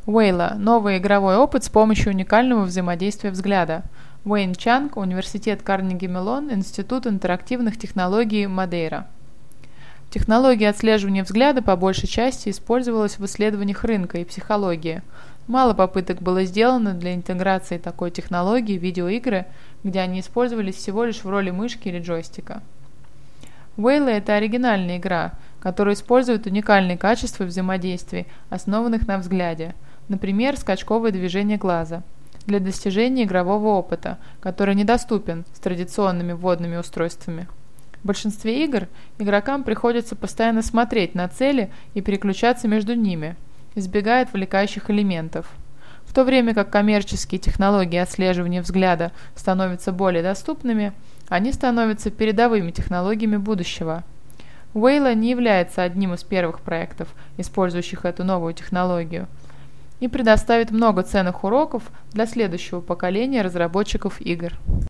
Wayla – новый игровой опыт с помощью уникального взаимодействия взгляда. Уэйн Чанг, Университет Карнеги-Меллон, Институт интерактивных технологий Мадейра. Технология отслеживания взгляда по большей части использовалась в исследованиях рынка и психологии. Мало попыток было сделано для интеграции такой технологии в видеоигры, где они использовались всего лишь в роли мышки или джойстика. Wayla – это оригинальная игра, которая использует уникальные качества взаимодействий, основанных на взгляде, например, скачковое движение глаза, для достижения игрового опыта, который недоступен с традиционными вводными устройствами. В большинстве игр игрокам приходится постоянно смотреть на цели и переключаться между ними, избегая отвлекающих элементов. В то время как коммерческие технологии отслеживания взгляда становятся более доступными, они становятся передовыми технологиями будущего. Wayla не является одним из первых проектов, использующих эту новую технологию, и предоставит много ценных уроков для следующего поколения разработчиков игр.